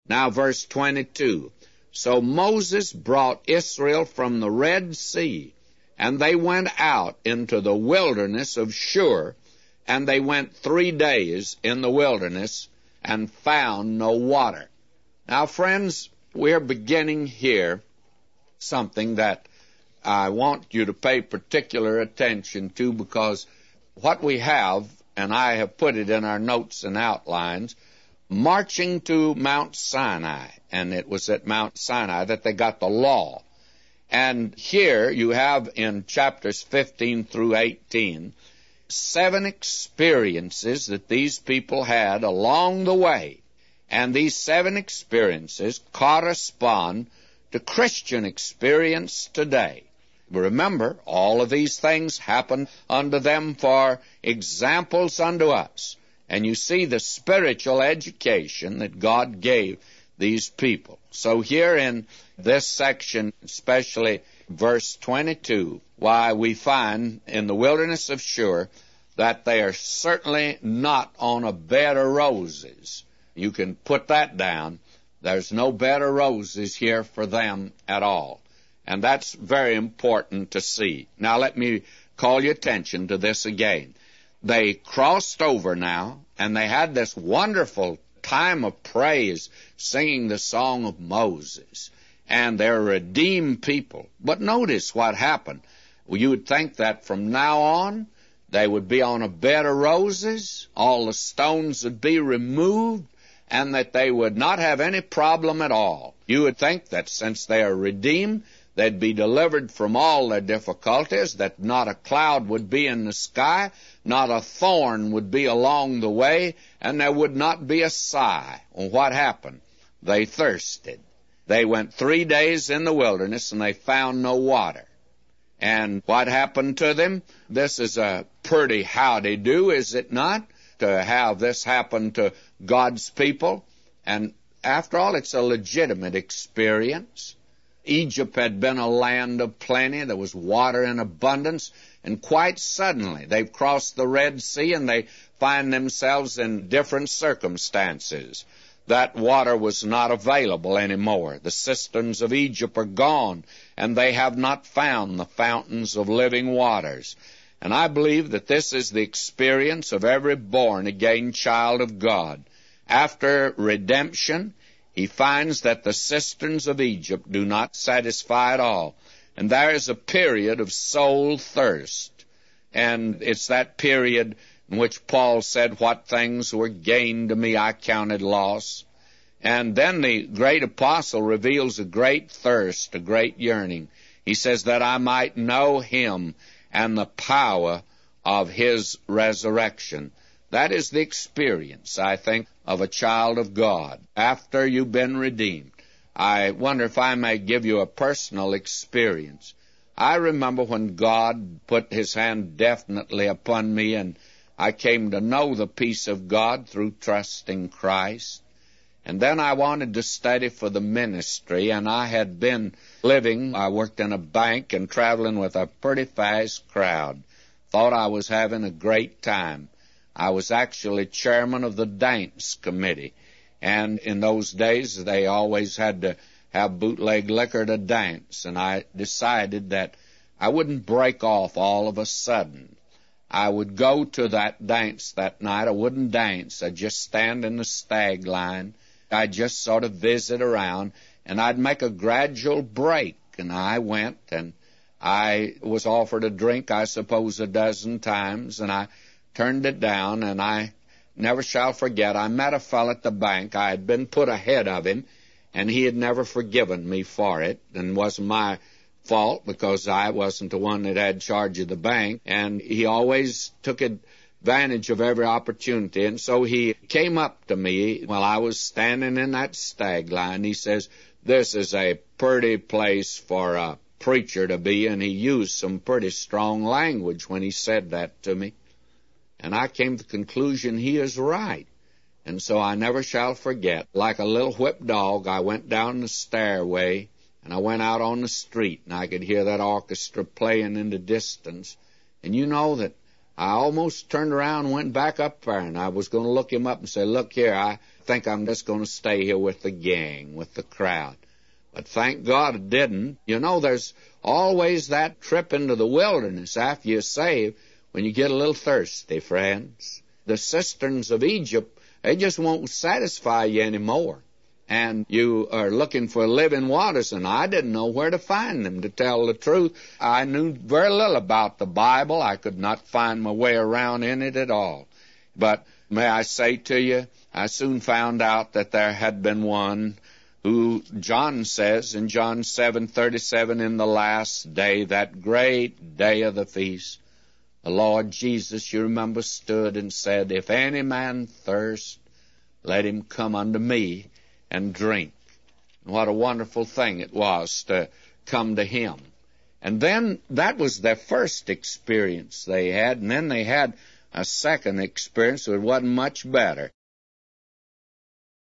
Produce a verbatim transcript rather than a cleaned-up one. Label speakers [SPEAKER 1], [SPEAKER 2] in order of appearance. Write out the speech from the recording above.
[SPEAKER 1] Now verse twenty-two. So Moses brought Israel from the Red Sea, and they went out into the wilderness of Shur, and they went three days in the wilderness and found no water. Now, friends, we're beginning here something that I want you to pay particular attention to, because what we have, and I have put it in our notes and outlines, marching to Mount Sinai, and it was at Mount Sinai that they got the law. And here you have in chapters fifteen through eighteen, seven experiences that these people had along the way. And these seven experiences correspond to Christian experience today. Remember, all of these things happened unto them for examples unto us. And you see the spiritual education that God gave these people. So here in this section, especially verse twenty-two, why we find in the wilderness of Shur that they are certainly not on a bed of roses. You can put that down. There's no bed of roses here for them at all. And that's very important to see. Now let me call your attention to this again. They crossed over now, and they had this wonderful time of praise, singing the song of Moses. And they're redeemed people. But notice what happened. Well, you would think that from now on, they would be on a bed of roses, all the stones would be removed, and that they would not have any problem at all. You would think that since they are redeemed, they'd be delivered from all their difficulties, that not a cloud would be in the sky, not a thorn would be along the way, and there would not be a sigh. Well, what happened? They thirsted. They went three days in the wilderness, and they found no water. And what happened to them? This is a pretty howdy-do, is it not, to have this happen to God's people? And after all, it's a legitimate experience. Egypt had been a land of plenty. There was water in abundance. And quite suddenly, they've crossed the Red Sea, and they find themselves in different circumstances. That water was not available anymore. The cisterns of Egypt are gone, and they have not found the fountains of living waters. And I believe that this is the experience of every born-again child of God. After redemption, he finds that the cisterns of Egypt do not satisfy at all. And there is a period of soul thirst. And it's that period in which Paul said, what things were gained to me I counted loss. And then the great apostle reveals a great thirst, a great yearning. He says that I might know him and the power of his resurrection. That is the experience, I think, of a child of God after you've been redeemed. I wonder if I may give you a personal experience. I remember when God put his hand definitely upon me, and I came to know the peace of God through trusting Christ. And then I wanted to study for the ministry, and I had been living, I worked in a bank and traveling with a pretty fast crowd. Thought I was having a great time. I was actually chairman of the dance committee, and in those days they always had to have bootleg liquor to dance, and I decided that I wouldn't break off all of a sudden. I would go to that dance that night. I wouldn't dance. I'd just stand in the stag line. I'd just sort of visit around, and I'd make a gradual break. And I went, and I was offered a drink, I suppose, a dozen times, and I turned it down, and I never shall forget, I met a fellow at the bank. I had been put ahead of him, and he had never forgiven me for it, and wasn't my fault because I wasn't the one that had charge of the bank, and he always took advantage of every opportunity. And so he came up to me while I was standing in that stag line. He says, this is a pretty place for a preacher to be, and he used some pretty strong language when he said that to me. And I came to the conclusion he is right. And so I never shall forget, like a little whipped dog, I went down the stairway, and I went out on the street, and I could hear that orchestra playing in the distance. And you know that I almost turned around and went back up there, and I was going to look him up and say, look here, I think I'm just going to stay here with the gang, with the crowd. But thank God it didn't. You know, there's always that trip into the wilderness after you're saved when you get a little thirsty, friends. The cisterns of Egypt, they just won't satisfy you anymore. And you are looking for living waters, and I didn't know where to find them, to tell the truth. I knew very little about the Bible. I could not find my way around in it at all. But may I say to you, I soon found out that there had been one who, John says in John seven thirty-seven, in the last day, that great day of the feast, the Lord Jesus, you remember, stood and said, if any man thirst, let him come unto me and drink. What a wonderful thing it was to come to him. And then that was their first experience they had, and then they had a second experience that wasn't much better.